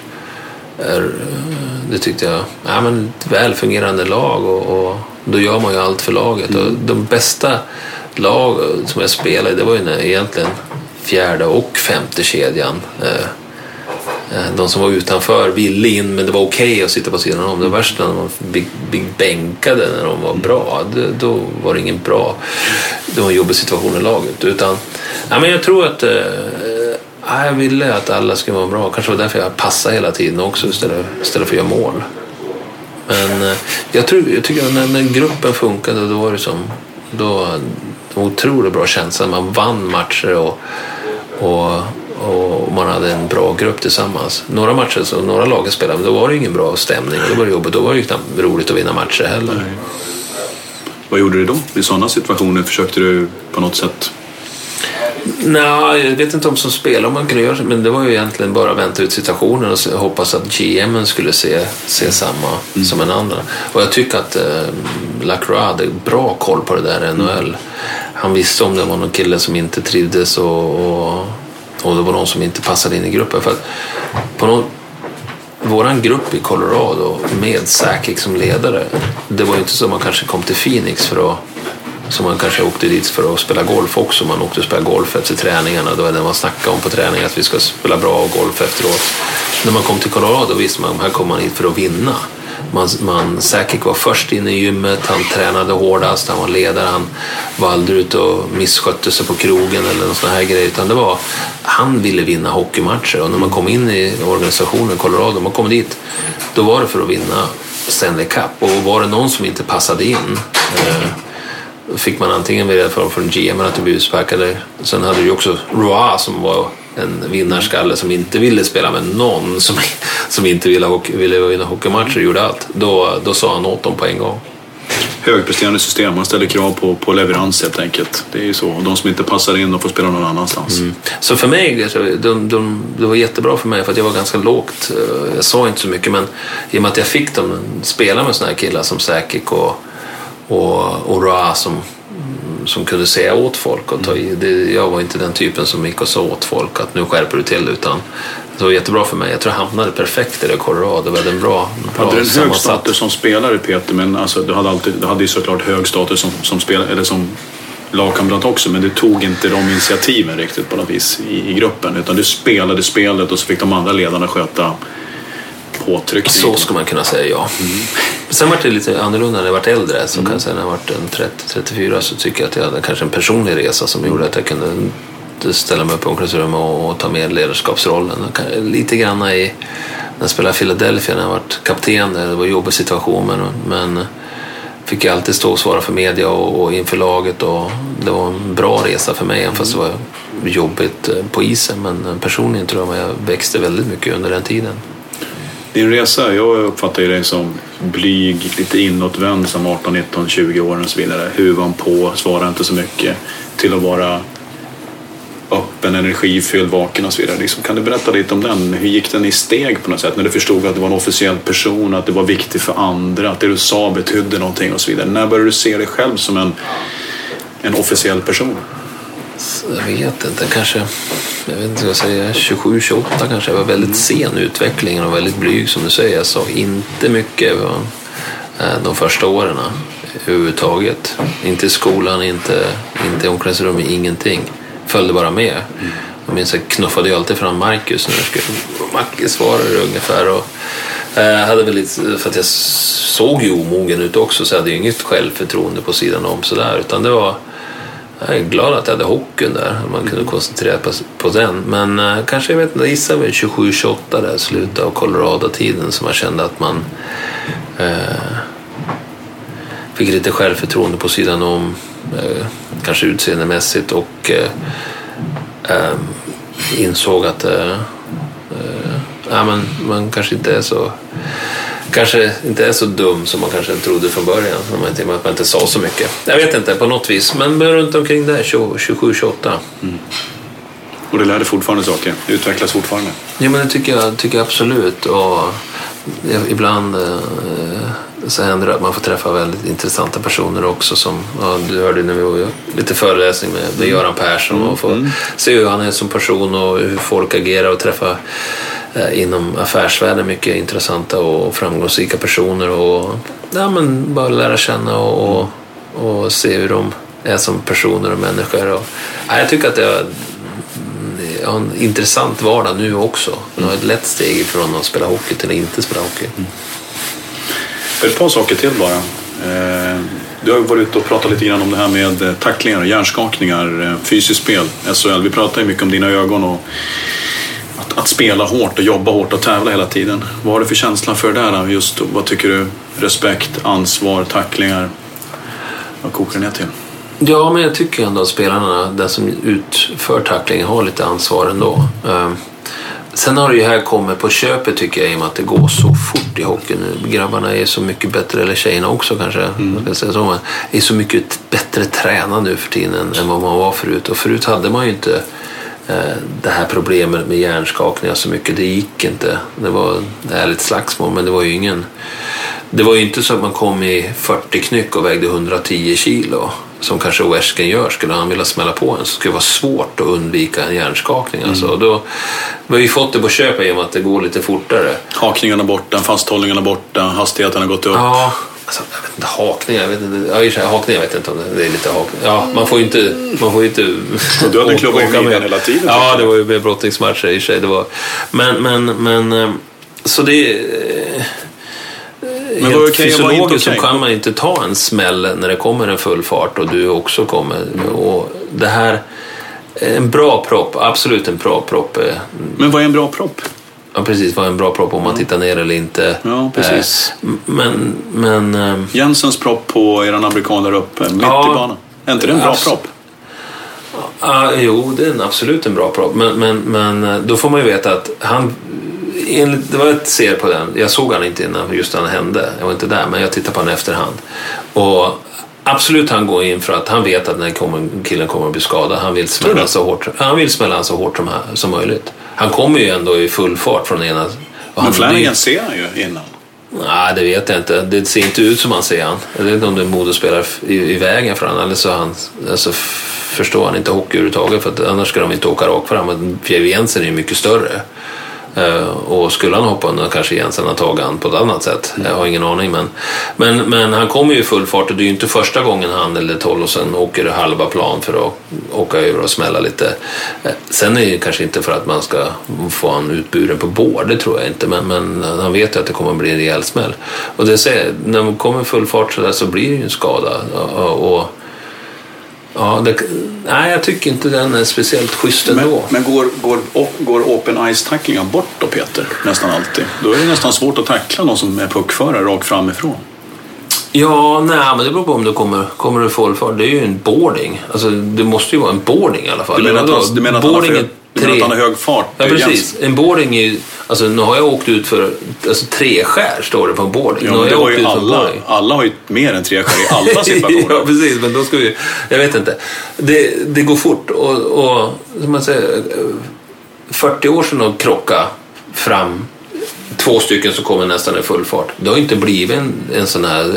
Det tyckte jag, ja, men ett väl fungerande lag, och, och då gör man ju allt för laget. Mm. Och de bästa lag som jag spelade, det var ju när egentligen fjärde och femte kedjan. De som var utanför ville in, men det var okej okay att sitta på sidan om. Det värsta när man big, big bänkade när de var bra, det, då var det ingen bra, det var en jobbig situation i laget. Utan, ja, men jag tror att eh, jag ville att alla skulle vara bra. Kanske var därför jag passade hela tiden också istället, istället för att göra mål. Men eh, jag, tror, jag tycker att när, när gruppen funkade, då var det som då, det var otroligt bra känsla. Man vann matcher och, och och man hade en bra grupp tillsammans. Några matcher, så några lag spelade, men då var det ingen bra stämning och då var det jobbigt, då var det ju knappt roligt att vinna matcher heller. Nej. Vad gjorde du då? I sådana situationer försökte du på något sätt? Nej, jag vet inte om som spelare om man kunde göra, men det var ju egentligen bara att vänta ut situationen och hoppas att G M:en skulle se, se samma mm. som en annan. Och jag tycker att eh, Lacroix hade bra koll på det där N H L. Han visste om det var någon kille som inte trivdes och, och och det var någon som inte passade in i gruppen. För att på någon, våran grupp i Colorado med Sakic som ledare, det var ju inte så man kanske kom till Phoenix för att, som man kanske åkte dit för att spela golf också. Man åkte och spela golf efter träningarna. Då var det man snackade om på träningen att vi ska spela bra golf efteråt. När man kom till Colorado visste man att här kom man hit för att vinna. Man, man, Sakic var först inne i gymmet, han tränade hårdast, han var ledare, han var aldrig ute och misskötte sig på krogen eller någon sån här grej, utan det var, han ville vinna hockeymatcher. Och när man kom in i organisationen Colorado, man kom dit, då var det för att vinna Stanley Cup. Och var det någon som inte passade in, eh, fick man antingen välja från, från G M att det blev utsparkade. Sen hade du också Roy som var en vinnarskalle som inte ville spela med någon som, som inte ville, hockey, ville vinna hockeymatcher och gjorde allt. Då, då sa han åt dem på en gång. Högpresterande system, man ställer krav på, på leverans helt enkelt. Det är ju så. Och de som inte passar in, de får spela någon annanstans. Mm. Så för mig, de, de, det var jättebra för mig för att jag var ganska lågt. Jag sa inte så mycket, men i och med att jag fick dem spela med såna här killar som Sakic och, och, och Roy som som kunde säga åt folk och ta i. Det, jag var inte den typen som gick och sa åt folk att nu skärper du till, utan det var jättebra för mig. Jag tror jag hamnade perfekt i det Colorado. Det var en bra, bra hade du en hög status som spelare, Peter, men alltså, du hade alltid, du hade ju såklart hög status som, som spelare eller som lagkamrat också, men du tog inte de initiativen riktigt på något vis i, i gruppen, utan du spelade spelet och så fick de andra ledarna sköta påtryckning. Så ska man kunna säga, ja. Mm. Sen var det lite annorlunda när jag var äldre. Så mm. kan jag säga när jag var trettio till trettiofyra så tycker jag att jag hade kanske en personlig resa som gjorde att jag kunde ställa mig upp i omklädningsrummet och, och ta med ledarskapsrollen. Lite grann i, när jag spelade i Philadelphia när jag var kapten där, det var en jobbig situation, men, men fick jag alltid stå och svara för media och, och inför laget, och det var en bra resa för mig, även fast det var jobbigt på isen, men personligen tror jag att jag växte väldigt mycket under den tiden. Din resa, jag uppfattar ju dig som blyg, lite inåtvänd som arton, nitton, tjugo år och så vidare. Huvan på, svarar inte så mycket, till att vara öppen, energifylld, vaken och så vidare. Liksom, kan du berätta lite om den? Hur gick den i steg på något sätt när du förstod att det var en officiell person, att det var viktigt för andra, att det du sa betydde någonting och så vidare? När började du se dig själv som en, en officiell person? Jag vet inte, kanske jag vet inte vad jag säger, tjugosju tjugoåtta kanske. Jag var väldigt sen i utvecklingen och väldigt blyg som du säger. Jag sa inte mycket de första åren överhuvudtaget. Inte i skolan, inte, inte i omklädningsrummet, ingenting. Följde bara med. Mm. Jag minns att jag knuffade ju alltid fram Marcus när jag skulle Marcus svarade ungefär. Och jag hade väl lite, för att jag såg ju omogen ut också, så jag hade ju inget självförtroende på sidan om sådär, utan det var, jag är glad att jag hade hockeyn där, att man kunde koncentrera på, på den. Men eh, kanske, jag vet inte, gissar väl tjugosju tjugoåtta där, slutet av Colorado-tiden, som jag kände att man eh, fick lite självförtroende på sidan om, eh, kanske utseendemässigt, och eh, eh, insåg att eh, eh, ja, men man kanske inte är så kanske inte är så dum som man kanske trodde från början, när man inte, att man inte sa så mycket. Jag vet inte, på något vis, men runt omkring där tjugosju tjugoåtta. Mm. Och det lärde fortfarande saker, det utvecklas fortfarande. Ja, men det tycker jag, tycker jag absolut. Och ibland eh, så händer det att man får träffa väldigt intressanta personer också, som ja, du hörde när vi var lite föreläsning med, med Göran Persson, och få mm. se hur han är som person och hur folk agerar, och träffa eh, inom affärsvärlden mycket intressanta och framgångsrika personer, och ja, men bara lära känna och, och, och se hur de är som personer och människor. Och, ja, jag tycker att det är Jag har en intressant vardag nu också. Jag har ett lätt steg ifrån att spela hockey till att inte spela hockey. Mm. Ett par saker till bara. Du har varit ute och pratat lite grann om det här med tacklingar, hjärnskakningar, fysiskt spel, S H L. Vi pratar ju mycket om dina ögon och att, att spela hårt och jobba hårt och tävla hela tiden. Vad har du för känsla för det där? Just, vad tycker du? Respekt, ansvar, tacklingar. Vad kokar det ner till? Ja, men jag tycker ändå att spelarna, den som utför tacklingen, har lite ansvar ändå. Sen har det ju här kommit på köpet, tycker jag, i och med att det går så fort i hockey nu. Grabbarna är så mycket bättre, eller tjejerna också kanske, mm. ska säga så, är så mycket bättre tränade nu för tiden än vad man var förut. Och förut hade man ju inte eh, det här problemet med hjärnskakningar så mycket. Det gick inte. Det var det här lite slagsmål, men det var ju ingen... Det var ju inte så att man kom i fyrtio knyck och vägde hundratio kilo. Som kanske Ovechkin gör. Skulle han vilja smälla på en, så skulle det vara svårt att undvika en hjärnskakning. Mm. Alltså, då har vi fått det på köpet genom att det går lite fortare. Hakningarna borta, fasthållningarna borta, hastigheten har gått upp. Ja, alltså, jag vet inte, hakningar, jag vet inte. Ja, hakningar, jag vet inte om det, det är lite hakning. Ja, man får ju inte... Man får ju inte och du hade klubbat i midjan hela tiden. Ja, det var ju med brottningsmatcher i sig. Det var, men, men, men, så det... Men helt okay, fysiologiskt okay. Så kan man inte ta en smäll när det kommer en full fart och du också kommer. Och det här är en bra propp, absolut en bra propp. Men vad är en bra propp? Ja, precis, vad är en bra propp om man tittar ner eller inte. Ja, precis. Men, men, Jensens propp på eran amerikan där uppe, mitt ja, i banan. Är inte det en bra abs- propp? Ja, jo, det är en absolut en bra propp. Men, men, men då får man ju veta att han... Enligt, det var ett ser på den. Jag såg han inte innan just när han hände. Jag var inte där, men jag tittade på han efterhand. Och absolut, han går in för att han vet att den kommer, killen kommer att bli skadad. Han vill smälla så hårt. Han vill smälla så hårt som, som möjligt. Han kommer ju ändå i full fart från ena. Men Flanagan ser han ju innan. Nej, det vet jag inte. Det ser inte ut som han ser han. Jag vet inte om det är modespelar i, i vägen för han. Eller så han, alltså, förstår han inte hockey överhuvudtaget. För att annars ska de inte åka rakt fram. Men Pierre Jensen är ju mycket större. Uh, och skulle han hoppa under kanske Jensen har tagit han på ett annat sätt. Mm. Jag har ingen aning, men, men, men han kommer ju i full fart, och det är ju inte första gången han eller Tollosen åker halva plan för att åka över och smälla lite. Uh, sen är det kanske inte för att man ska få han utburen på bord, det tror jag inte, men, men han vet ju att det kommer att bli en rejäl smäll. Och det säger, när man kommer i full fart så, där, så blir det ju en skada. Och, och ja, det, nej, jag tycker inte den är speciellt schysst ändå. Men, men går, går, går open ice-tacklingar bort då, Peter? Nästan alltid. Då är det nästan svårt att tackla någon som är puckförare rakt framifrån. Ja, nej, men det beror på om du kommer, kommer du full fart. Det är ju en boarding. Alltså, det måste ju vara en boarding i alla fall. Du menar att han, du menar att han, har, för, du menar att han har hög fart? Ja, precis. En boarding är ju... Alltså, nu har jag åkt ut för... Alltså, tre skär står det på en boarding. Ja, men det har ju alla. Alla har ju mer än tre skär i alla situationer. Ja, precis. Men då ska vi... Jag vet inte. Det, det går fort och... och som man säger, fyrtio år sedan och krocka fram två stycken som kommer nästan i full fart. Det har inte blivit en, en sån här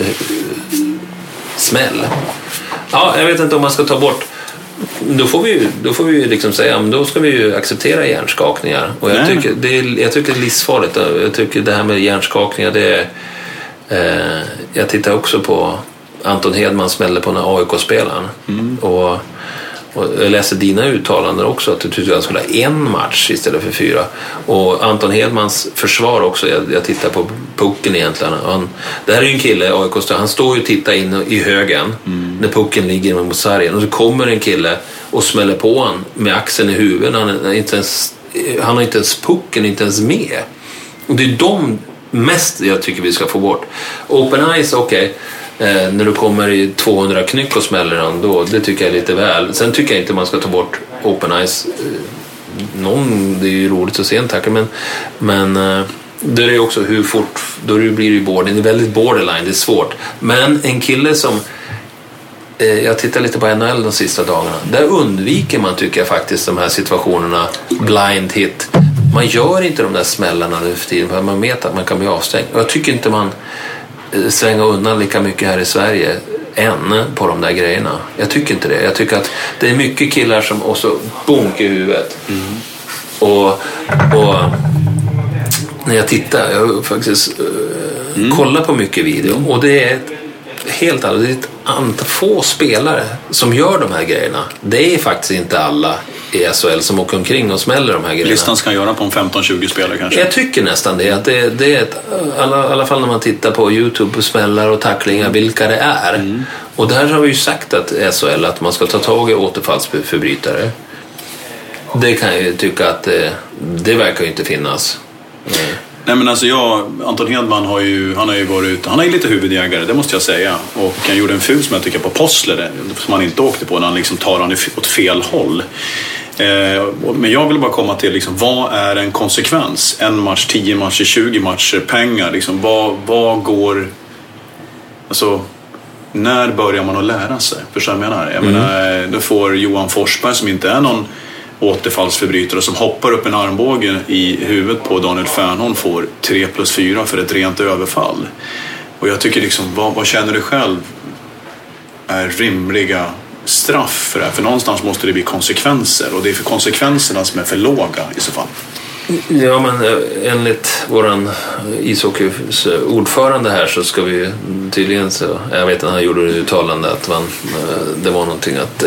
smäll. Ja, jag vet inte om man ska ta bort. Då får vi ju, då får vi ju liksom säga, men då ska vi ju acceptera hjärnskakningar. Och jag tycker det är, jag tycker det är livsfarligt. Jag tycker det här med hjärnskakningar, det är, eh, jag tittar också på Anton Hedman smällde på den A I K-spelaren. Mm. Och, och jag läste dina uttalanden också, att du tyckte att han skulle ha en match istället för fyra. Och Anton Hedmans försvar också, jag, jag tittar på pucken egentligen. Han, det här är ju en kille, A I K, han står ju och tittar in i högen mm. när pucken ligger mot sargen. Och så kommer en kille och smäller på han med axeln i huvudet. Han, är inte ens, han har inte ens pucken, inte ens med. Och det är de mest jag tycker vi ska få bort. Open Ice, okej. Okay. Eh, när du kommer i tvåhundra knyck och smäller han då, det tycker jag är lite väl. Sen tycker jag inte man ska ta bort Open Ice. Eh, någon, det är ju roligt att se en tackle, men, men eh, det är ju också hur fort, då blir det ju board. Det är väldigt borderline, det är svårt. Men en kille som eh, jag tittar lite på N H L de sista dagarna, där undviker man, tycker jag faktiskt, de här situationerna, blind hit. Man gör inte de där smällarna nu för tiden, för man vet att man kan bli avstängd. Och jag tycker inte man svänga undan lika mycket här i Sverige än på de där grejerna. Jag tycker inte det. Jag tycker att det är mycket killar som också bonkar i huvudet. Mm. Och, och när jag tittar, jag har faktiskt uh, mm. kollat på mycket video, och det är ett helt annat, det är ett antal få spelare som gör de här grejerna. Det är faktiskt inte alla i S H L som åker omkring och smäller de här grejerna. Listan ska göra på en femton tjugo spelare kanske. Jag tycker nästan det. Att det, det är ett, i alla, alla fall när man tittar på YouTube på smällar och tacklingar, vilka det är. Mm. Och där har vi ju sagt att S H L att man ska ta tag i återfallsförbrytare. Det kan jag ju tycka att det, det verkar ju inte finnas. Mm. Nej, men alltså jag, Anton Hedman har ju, han har ju varit ute, han är ju lite huvudjägare, det måste jag säga. Och han gjorde en ful som jag tycker på Possler, som han inte åkte på, när han liksom tar han åt fel håll. Eh, men jag vill bara komma till liksom, vad är en konsekvens? En match, tio matcher, tjugo matcher, pengar. Liksom, vad, vad går... Alltså, när börjar man att lära sig? Förstår jag menar? Jag mm. menar, då får Johan Forsberg, som inte är någon återfallsförbrytare, som hoppar upp en armbåge i huvudet på Daniel Fernholm, får tre plus fyra för ett rent överfall. Och jag tycker liksom, vad, vad känner du själv är rimliga straff för det här? För någonstans måste det bli konsekvenser, och det är för konsekvenserna som är för låga i så fall. Ja, men enligt våran ishockeys ordförande här så ska vi tydligen, så jag vet att han gjorde ett uttalande att man, det var någonting att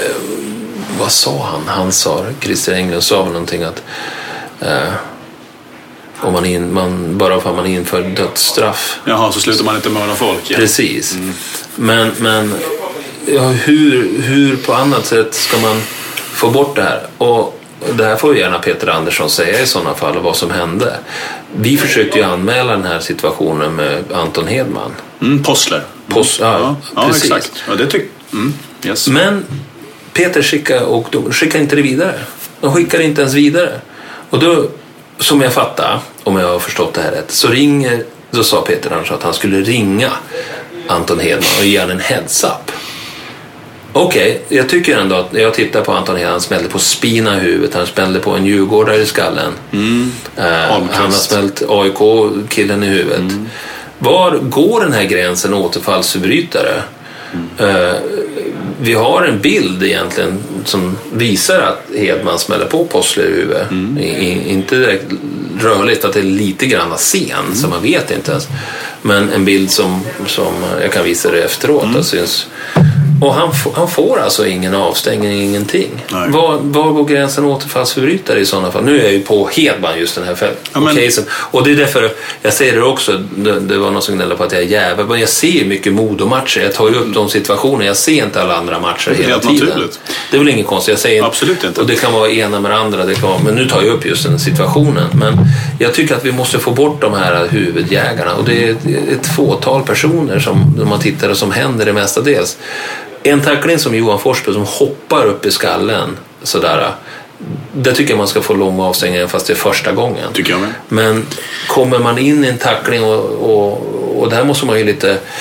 vad sa han? Han sa, Christer Englund sa väl någonting att eh, om man, in, man bara för att man inför dödsstraff. Jaha, så slutar man inte mörda folk. Ja. Precis. Mm. Men, men ja, hur, hur på annat sätt ska man få bort det här? Och det här får gärna Peter Andersson säga i sådana fall, vad som hände. Vi försökte ju anmäla den här situationen med Anton Hedman. Mm, Possler. Poss, ja, ja, ja, exakt. Ja, det tyck- mm, yes. Men Peter skickar, och de skickar inte det vidare. De skickar inte ens vidare. Och då, som jag fattar, om jag har förstått det här rätt, så ringer, så sa Peter Andersson att han skulle ringa Anton Hedman och ge han en heads up. Okej, okay, jag tycker ändå att jag tittar på Anton Hedman, han smällde på spina i huvudet, han smällde på en djurgårdare i skallen. Mm. Uh, han har smält A I K-killen i huvudet. Mm. Var går den här gränsen återfallsförbrytare? Mm. Uh, vi har en bild egentligen som visar att Hedman smäller på Possler i huvudet. Mm. I, inte direkt rörligt, att det är lite grann scen, mm. så man vet inte ens. Men en bild som, som jag kan visa det efteråt. Mm. Syns. Och han, f- han får alltså ingen avstängning, ingenting. Var, var går gränsen återfallsförbrytare i sådana fall? Nu är jag ju på Hedman just den här fäll- ja, men... casen. Och det är därför jag säger det också. Det, det var någon som gnällde på att jag är jävel. Men jag ser mycket modomatcher. Jag tar ju upp de situationer. Jag ser inte alla andra matcher hela helt tiden. Naturligt. Det är väl inget konstigt. Jag säger absolut inte. Och det kan vara ena med andra. Det kan vara, men nu tar jag upp just den situationen. Men jag tycker att vi måste få bort de här huvudjägarna. Och det är ett, ett fåtal personer som man tittar och som händer det mestadels. En tackling som Johan Forsberg som hoppar upp i skallen sådär, det tycker jag man ska få lång avstängning fast det är första gången. Tycker jag med. Men kommer man in i en tackling och, och, och där måste man ju lite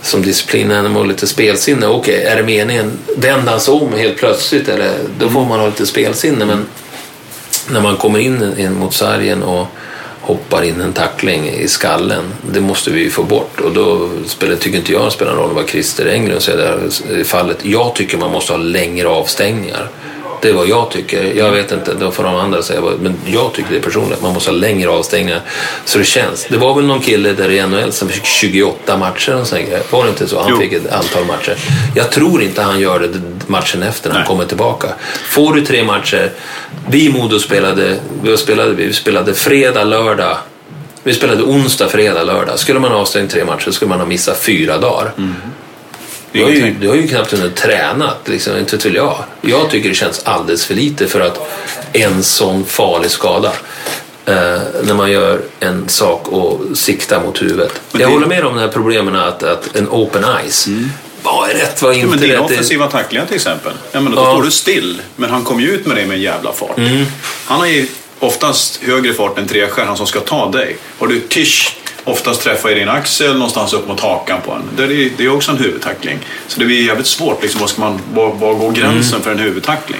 som disciplin än och lite spelsinne. Okej, är det meningen vänder han sig om helt plötsligt, eller då får man ha lite spelsinne, men när man kommer in mot sargen och hoppar in en tackling i skallen, det måste vi få bort, och då spelar, tycker inte jag spelar roll vad Christer Englund säger där i fallet. Jag tycker man måste ha längre avstängningar. Det är vad jag tycker. Jag vet inte, då får de andra säga, men jag tycker det är personligt. Man måste ha längre avstängningar så det känns. Det var väl någon kille där i N H L som fick tjugoåtta matcher och så. Var det inte så? Han jo. fick ett antal matcher. Jag tror inte han gör det matchen efter när Nej. han kommer tillbaka. Får du tre matcher, vi i Modo spelade, vi spelade, vi spelade fredag, lördag. Vi spelade onsdag, fredag, lördag. Skulle man ha avstängt tre matcher skulle man ha missat fyra dagar. Mm. Du har, ju, du har ju knappt hunnit tränat, liksom, inte vill jag. Jag tycker det känns alldeles för lite för att en sån farlig skada eh, när man gör en sak och siktar mot huvudet. Men jag det... håller med om de här problemen att, att en open ice mm. vad är rätt, vad är inte ja, men rätt. Dina offensiva tacklingar till exempel, ja, men då ja. står du still, men han kom ju ut med det med en jävla fart. Mm. Han har ju oftast högre fart än Trestjärn, han som ska ta dig. Och du tisch oftast träffar i din axel någonstans upp mot hakan på en. Det är, det är också en huvudtackling. Så det blir jävligt svårt. Liksom, vad ska man, var, var går gränsen mm. för en huvudtackling?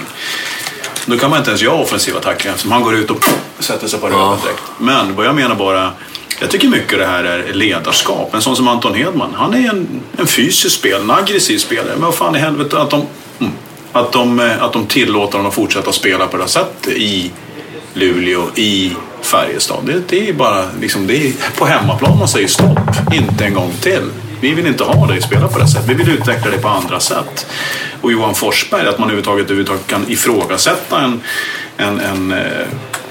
Då kan man inte ens göra offensiva tacklingar. Som han går ut och pff, sätter sig på röven ja. direkt. Men vad jag menar bara... Jag tycker mycket av det här är ledarskap. En sån som Anton Hedman. Han är en, en fysisk spelare, en aggressiv spelare. Men vad fan i helvete att de, att de, att de tillåter honom att fortsätta spela på det här sättet i Luleå, i Färjestad. Det, det är bara liksom, det är på hemmaplan man säger stopp, inte en gång till. Vi vill inte ha dig spela på det sättet. Vi vill utveckla det på andra sätt. Och Johan Forsberg, att man överhuvudtaget, överhuvudtaget kan ifrågasätta en, en, en eh,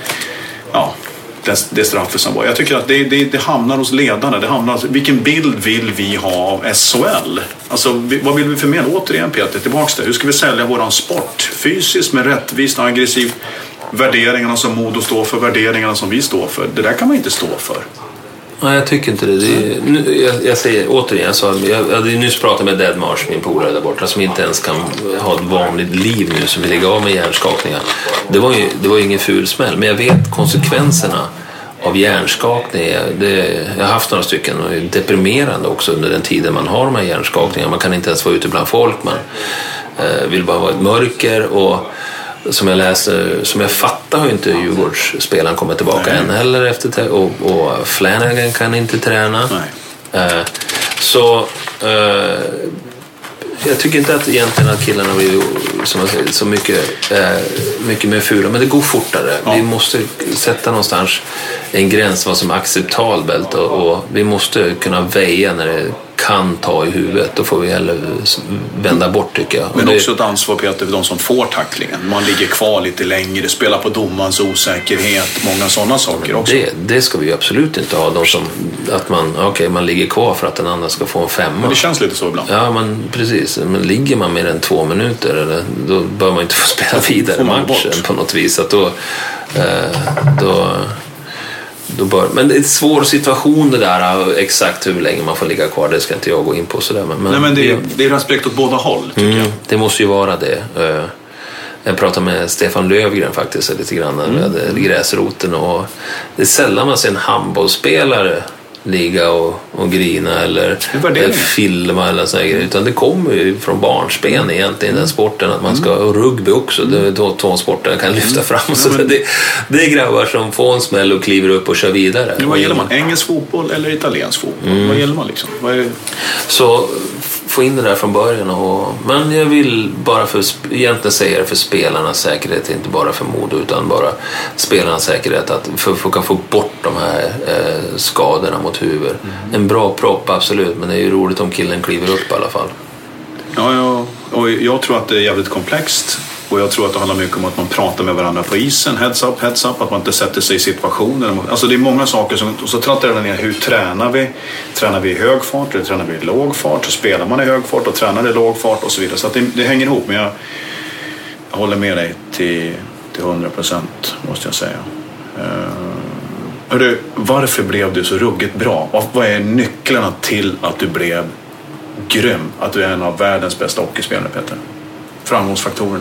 ja, det, det straffet som var. Jag tycker att det, det, det hamnar hos ledarna. Det hamnar, vilken bild vill vi ha av S H L? Alltså, vi, vad vill vi förmedla? Återigen Peter, tillbaks där. Hur ska vi sälja våran sport? Fysiskt, med rättvist, aggressivt. Värderingarna som Modo står för, värderingarna som vi står för. Det där kan man inte stå för. Nej, jag tycker inte det. det är, nu, jag, jag säger återigen, så jag, jag hade nyss pratat med Dead Marsh, min polare där borta, som inte ens kan ha ett vanligt liv nu, som vill lägga av med hjärnskakningar. Det var ju, det var ju ingen ful smäll, men jag vet konsekvenserna av hjärnskakning. Det, jag har haft några stycken, och det är deprimerande också under den tiden man har de här hjärnskakningarna. Man kan inte ens vara ute bland folk, man eh, vill bara vara ett mörker, och som jag läser, som jag fattar har inte Djurgårdsspelaren kommit tillbaka Nej. än heller efter, och, och Flanagan kan inte träna. Nej. Eh, så eh, jag tycker inte att egentligen att killarna blir som man säger, så mycket, eh, mycket mer fula, men det går fortare. Ja. Vi måste sätta någonstans en gräns vad som är acceptabelt, och, och vi måste kunna väja när det kan ta i huvudet. Då får vi heller vända bort, tycker jag. Men det... också ett ansvar, Peter, för de som får tacklingen. Man ligger kvar lite längre, spelar på domans osäkerhet, många sådana saker också. Det, det ska vi absolut inte ha. De som, att man, okay, man ligger kvar för att den andra ska få en femma. Men det känns lite så ibland. Ja, men precis. Men ligger man mer än två minuter, eller, då bör man inte få spela vidare matchen på något vis. Att då... Eh, då Då bör, men det är en svår situation det där, exakt hur länge man får ligga kvar, det ska inte jag gå in på sådär. Men, Nej, men det, är, det är respekt åt båda håll, tycker mm, jag. Det måste ju vara det. Jag pratade med Stefan Löfgren faktiskt lite grann mm. med gräsroten, och det är sällan man ser en handbollsspelare ligga och, och grina eller, eller filma eller sådär, utan det kommer ju från barnsben egentligen, den sporten, att man ska, och rugby också, det är då två sporter kan lyfta fram, mm. så det, det är grabbar som får en smäll och kliver upp och kör vidare. Men vad gäller man? Engelsk fotboll eller italiensk fotboll? Mm. Vad gäller man liksom? Vad är... Så få in det där från början, och, men jag vill bara för, egentligen säga det för spelarnas säkerhet, inte bara för Modo utan bara spelarnas säkerhet, att för, för att få bort de här eh, skadorna mot huvud. Mm. En bra propp, absolut, men det är ju roligt om killen kliver upp i alla fall. Ja, ja, och jag tror att det är jävligt komplext, och jag tror att det handlar mycket om att man pratar med varandra på isen, heads up, heads up, att man inte sätter sig i situationen. Alltså det är många saker som, och så trattar det ner, hur tränar vi? Tränar vi i hög fart eller tränar vi i låg fart? Så spelar man i hög fart och tränar i låg fart och så vidare. Så att det, det hänger ihop, men jag, jag håller med dig till, till hundra procent, måste jag säga. Uh, hörru, varför blev du så ruggigt bra? Vad, vad är nycklarna till att du blev grym? Att du är en av världens bästa hockeyspelare, Peter? Framgångsfaktorerna?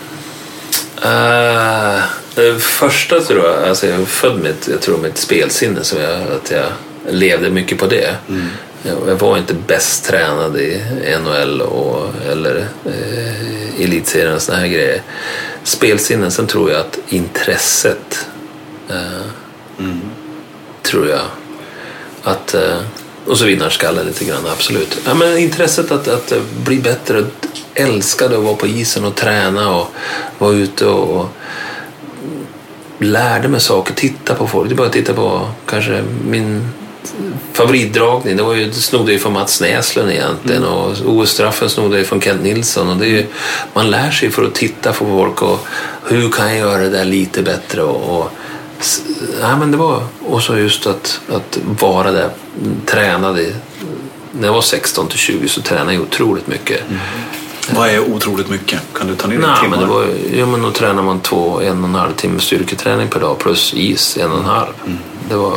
Uh, det första tror jag, alltså jag är född med ett, jag tror med ett spelsinne, så jag, att jag levde mycket på det. Mm. jag var inte bäst tränad i N H L och, eller eh, elitserien och såna här grejer. Spelsinnen, sen tror jag att intresset eh, mm. tror jag att eh, och så vinnarskallen lite grann, absolut. Ja, men intresset att, att bli bättre, älskade att vara på isen och träna och vara ute och, och lärde mig saker, titta på folk. Det är bara att titta på kanske min favoritdragning, det var ju, det snodde ju från Mats Näslund egentligen, mm. och O S-straffen snodde ju från Kent Nilsson, och det är ju, man lär sig för att titta på folk och hur kan jag göra det där lite bättre och, och ja, men det var också just att, att vara där, tränade. När jag var sexton till tjugo så tränade jag otroligt mycket. Mm. Vad är otroligt mycket? Kan du ta ner Nej, timmar? Men det var, ja, men då tränar man två, en och en halv timme styrketräning per dag plus is, en och en halv. Mm. Det var,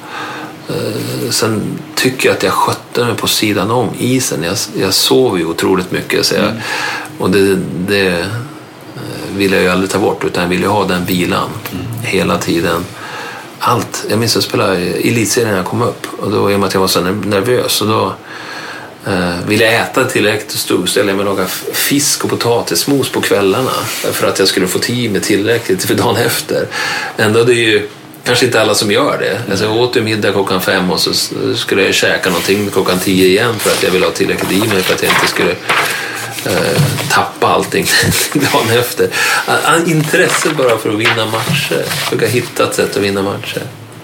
eh, sen tycker jag att jag skötte mig på sidan om isen. Jag, jag sov ju otroligt mycket. Så jag, mm. Och det, det vill jag ju aldrig ta bort, utan jag vill ju ha den vilan mm. hela tiden. Allt. Jag minns att jag spelade i elitserien när jag kom upp, och då, i och med att jag var så nervös, och då eh, ville jag äta tillräckligt och stod ställde jag mig och laga fisk och potatismos på kvällarna för att jag skulle få tid med tillräckligt för dagen efter. Ändå det är ju kanske inte alla som gör det. Alltså, jag åt ju middag klockan fem och så skulle jag käka någonting klockan tio igen för att jag ville ha tillräckligt i mig för att jag inte skulle Eh, tappa allting dagen efter. Uh, intresset bara för att vinna matcher. Försöka hitta ett sätt att vinna matcher.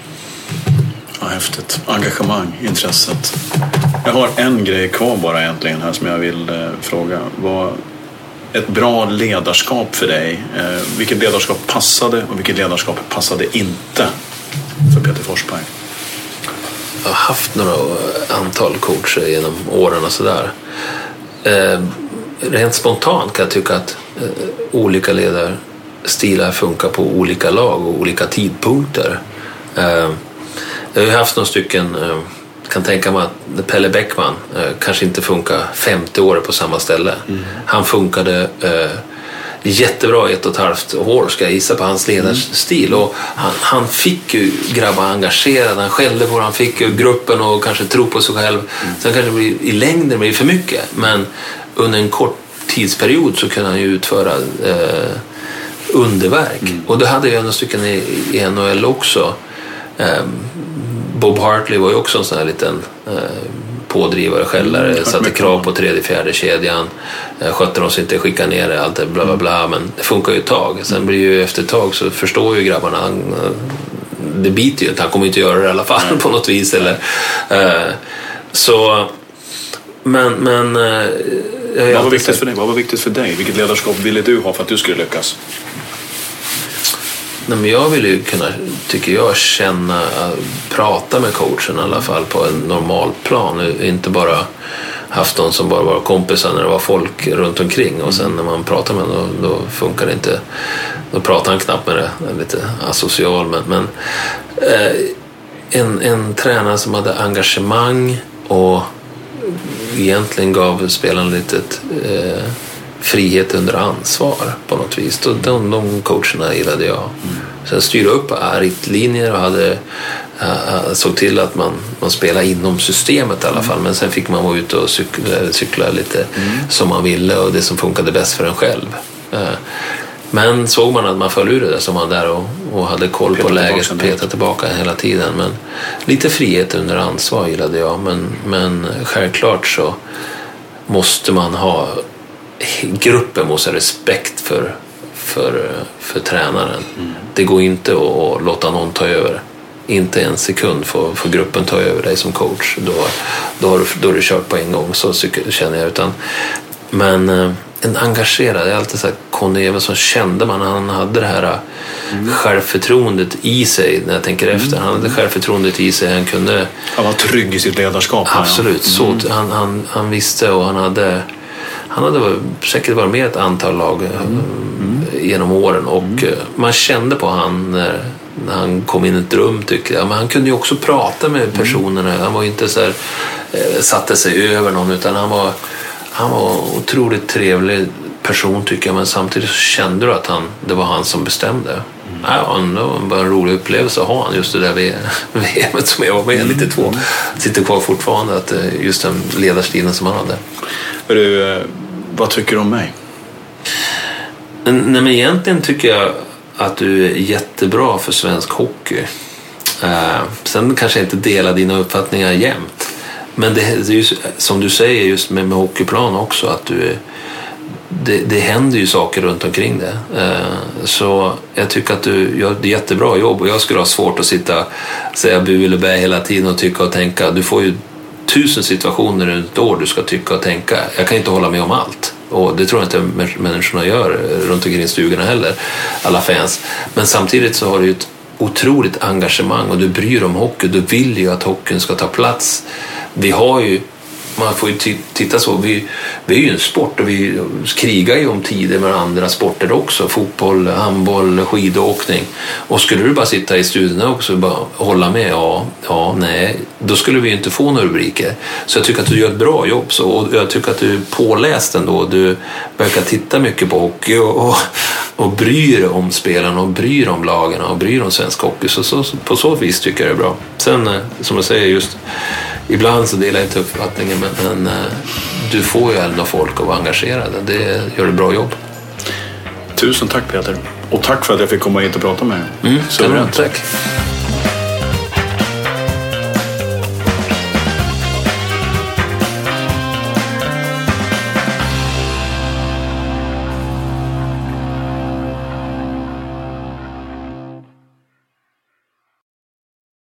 Ja, häftigt. Engagemang, intresset. Jag har en grej kvar bara egentligen här som jag vill eh, fråga. Vad ett bra ledarskap för dig? Eh, vilket ledarskap passade och vilket ledarskap passade inte för Peter Forsberg? Jag har haft några antal coacher genom åren och sådär. Eh, Rent spontant kan jag tycka att eh, olika ledarstilar funkar på olika lag och olika tidpunkter. Eh, jag har ju haft några stycken, eh, kan tänka mig att Pelle Bäckman eh, kanske inte funkar femtio år på samma ställe. Mm. Han funkade eh, jättebra ett och ett halvt år, ska jag gissa på hans ledarstil. Mm. Och han, han fick ju grabbar engagerade, han skällde på, han fick ju gruppen och kanske tro på sig själv. Mm. Sen kanske det blir, i längden blir det för mycket, men under en kort tidsperiod så kunde han ju utföra eh, underverk. Mm. Och då hade jag några stycken i, i N H L också. Eh, Bob Hartley var ju också en sån här liten eh, pådrivare, skällare, mm, satte krav på tredje, fjärde kedjan, eh, skötte de sig inte, skicka ner det, allt det bla bla bla, men det funkar ju ett tag. Sen blir ju efter ett tag så förstår ju grabbarna, han, det biter ju inte, han kommer inte göra det i alla fall mm. på något vis. Eller, eh, så men, men eh, vad var viktigt för dig? Vad var viktigt för dig? Vilket ledarskap ville du ha för att du skulle lyckas? Nej, men jag ville ju kunna, tycker jag, känna, prata med coachen i alla fall på en normal plan. Inte bara haft någon som bara var kompisar när det var folk runt omkring, och sen när man pratar med honom då, då funkar det inte. Då pratar han knappt med det, lite asocial, men, men eh, en, en tränare som hade engagemang och egentligen gav spelarna lite eh, frihet under ansvar på något vis. De, de coacherna gillade jag. Mm. Sen styrde upp riktlinjer och hade, äh, såg till att man, man spelade inom systemet i alla fall. Men sen fick man vara ute och cykla, cykla lite mm. som man ville och det som funkade bäst för en själv. Äh, men såg man att man föll ur det där, som man där och, och hade koll på läget, petade tillbaka hela tiden. Men lite frihet under ansvar gillade jag. Men, men självklart så måste man ha, gruppen måste ha respekt för, för, för tränaren. Mm. Det går inte att, att låta någon ta över. Inte en sekund får, får gruppen ta över dig som coach. Då, då, har, du, då har du kört på en gång, så känner jag. Utan, men en engagerad, jag har alltid sagt, Conny Evensson kände man, han hade det här mm. självförtroendet i sig när jag tänker mm. efter. Han hade självförtroendet i sig, han kunde... Han var trygg i sitt ledarskap. Absolut, mm. så han, han, han visste, och han hade... Han hade säkert varit med ett antal lag mm. genom åren, och mm. man kände på han när, när han kom in i ett rum, tycker jag. Men han kunde ju också prata med personerna. Han var inte så här, satte sig över någon, utan han var, han var otroligt trevlig person, tycker jag. Men samtidigt så kände du att han, det var han som bestämde. Ja, det var bara en rolig upplevelse att ha han just det där V M som jag var med lite två. Sitter kvar fortfarande, att just den ledarstilen som han hade. Du, vad tycker du om mig? Nej, men egentligen tycker jag att du är jättebra för svensk hockey. Uh, sen kanske jag inte delar dina uppfattningar jämt. Men det, det är ju som du säger just med, med hockeyplan också, att du det, det händer ju saker runt omkring det. Uh, så jag tycker att du gör ett jättebra jobb, och jag skulle ha svårt att sitta säga bu eller bä hela tiden och tycka och tänka. Du får ju tusen situationer under ett år du ska tycka och tänka. Jag kan inte hålla med om allt. Och det tror jag inte människorna gör runt omkring stugorna heller, alla fans. Men samtidigt så har du ju ett otroligt engagemang, och du bryr om hockey. Du vill ju att hockeyn ska ta plats. Vi har ju, man får ju t- titta så, vi, vi är ju en sport, och vi krigar ju om tider med andra sporter också. Fotboll, handboll, skidåkning. Och skulle du bara sitta i studion också och bara hålla med, ja, ja, nej, då skulle vi ju inte få några rubriker. Så jag tycker att du gör ett bra jobb. Så, och jag tycker att du är påläst ändå. Du verkar titta mycket på hockey och, och, och bryr om spelarna och bryr om lagarna och bryr om svensk hockey. Så, så, på så vis tycker jag det är bra. Sen, som jag säger, just ibland så delar jag inte uppfattningen, men, men du får ju ändå folk att vara engagerade. Det gör ett bra jobb. Tusen tack, Peter. Och tack för att jag fick komma hit och prata med dig. Mm, så bra, tack.